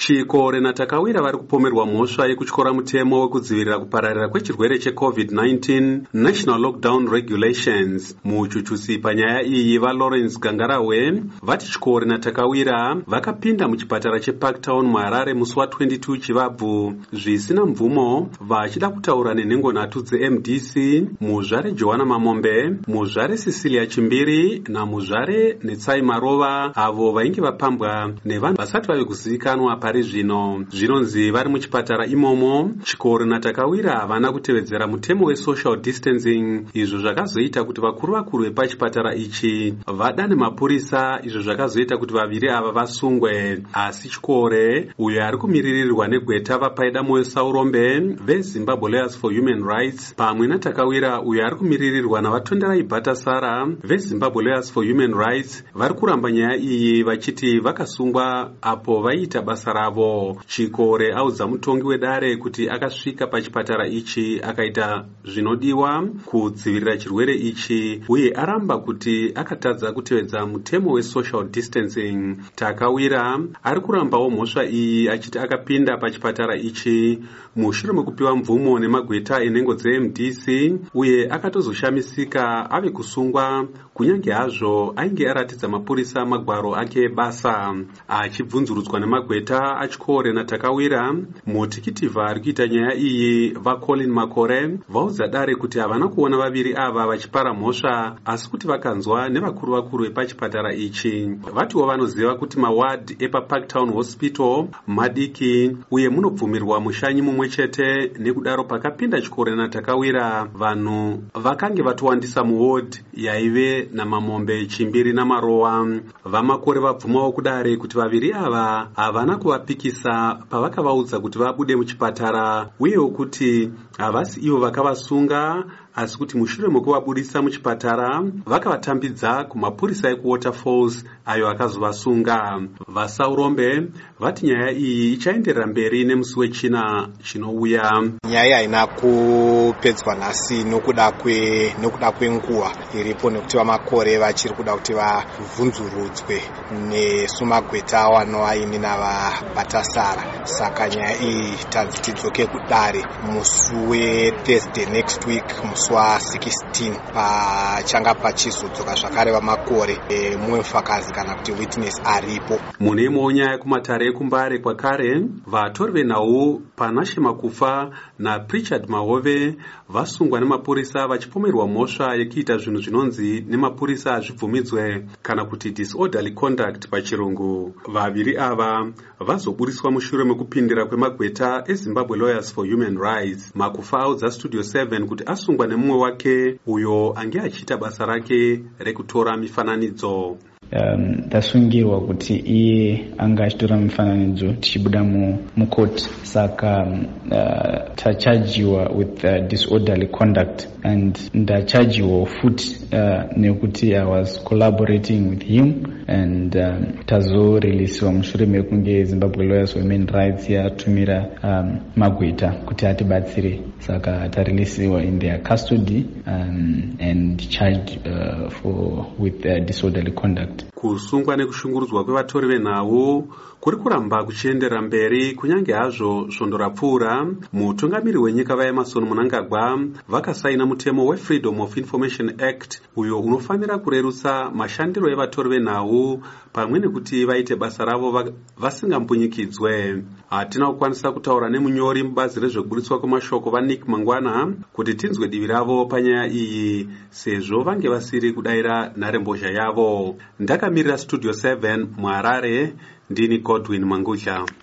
Chikore naTakawira vari kupomerwa mhosva yekutyora mutemo wekudzivirira kupararira kwechirwere cheCovid-19 National Lockdown Regulations. Muchuchusi panyaya iyi vaLawrence Gangarawe vati Chikore naTakawira vakapinda muchipatara cheParktown muHarare musi wa22 Chivabvu zvisina mvumo vachida kutaura nenhengo nhatu dzeMDC, muzvare Johanna Mamombe, muzvare Cecilia Chimbiri namuzvare Netsai Marova, avo vainge vapambwa nevanhu vasati vave kuzivikanwa pari zvino. Zvinonzi vari muchipatara imomo Chikore naTakawira havana kutevedzera mutemo wesocial distancing, izvo zvakazoita kuti vakuru vepachipatara ichi vadane mapurisa, izvo zvakazoita kuti vaviri ava vasungwe. Asi Chikore, uyo ari kumiririrwa negweta vaPaida Moyo Saurombe veZimbabwe Lawyers for Human Rights, pamwe naTakawira uyo ari kumiririrwa navaTonderai Bhatasara veZimbabwe Lawyers for Human Rights, vari kuramba nyaya iyi vachiti vakasungwa apo vaiita basa ravo. Chikore audza mutongi wedare kuti akasvika pachipatara ichi akaita zvinodiwa kudzivirira chirwere ichi, uye aramba kuti akatadza kutevedza mutemo wesocial distancing. Takawira ari kurambawo mhosva iyi achiti akapinda pachipatara ichi mushure mekupiwa mvumo nemagweta enhengo dzeMDC, uye akatozoshamisika ave kusungwa kunyange hazvo ainge aratidza mapurisa magwaro ake ebasa. Achibvunzurudzwa nemagweta aChikore naTakawira, motikitivha ari kuita nyaya iyi vaColin Makore vaudza dare kuti havana kuona vaviri ava vachipara mhosva, asi kuti vakanzwa nevakuru vepachipatara ichi. Vatiwo vanoziva kuti mawadi epaParktown Hospital madiki uye munobvumirwa mushanyi mumwe chete, nekudaro pakapinda Chikore naTakawira vanhu vakange vatowandisa muwodi yaive naMamombe, Chimbiri naMarowa. VaMakore vabvumawo kudare kuti vaviri ava havana kuvapikisa pavakavaudza kuti vabude muchipatara, uyewo kuti havasi ivo vakavasunga, asi kuti mushure mekuvabudisa muchipatara vakavatambidza kumapurisa ekuWaterfalls ayo akazovasunga. VaSaurombe vati nyaya iyi ichaenderera mberi nemusi wechina chinouya. Nyaya haina kupedzwa nhasi nokuda kwenguva iripo, nekuti vaMakore vachiri kuda kuti vabvunzurudzwe nesumagweta wanovaini navaBhatasara. Saka nyaya iyi tanzi tidzoke kudare musi weThursday next week, musi wa16 pachanga pachizodzoka zvakare vaMakore mumwe mufakazi kana kuti witness aripo. Mune imwewo nyaya yekumatare ekuMbare kwakare, vatori venhau Panashe Makufa naPrichard Mahove vasungwa nemapurisa vachipomerwa mhosva yekuita zvinhu zvinonzi nemapurisa hazvibvumidzwe kana kuti disorderly conduct pachirungu. Vaviri ava vazoburiswa mushure mekupindira kwemagweta eZimbabwe Lawyers for Human Rights. Makufa audza Studio 7 kuti asungwa nemumwe wake uyo ange achiita basa rake rekutora mifananidzo. Tasungirwa kuti iye anga achitora mifananidzo tichibuda mukoti, saka tachajiwa with disorderly conduct, and ndachajiwa futi nekuti I was collaborating with him, and tazoreleasiwa mushure mekunge Zimbabwe Lawyers for Human Rights yatumira magweta kuti atibatsire, saka tareleasiwa in their custody and charged with disorderly conduct. Kusungwa nekushungurudzwa kwevatori venhau kuri kuramba kuchienderera mberi kunyange hazvo svondo rapfuura. Mutungamiri wenyika vaEmmerson Mnangagwa vakasaina mutemo weFreedom of Information Act uyo unofanira kurerutsa mashandiro evatori venhau pamwe nekuti vaite basa ravo vasingambunyikidzwe. Hatina kukwanisa kutaura nemunyori mubazi rezvekuburitswa kwemashoko vaNick Mangwana kuti tinzwe divi ravo panyaya iyi, sezvo vange vasiri kudaira nharembozha yavo. Ndakamirira Studio 7 muHarare, ndini Godwin Mangudla.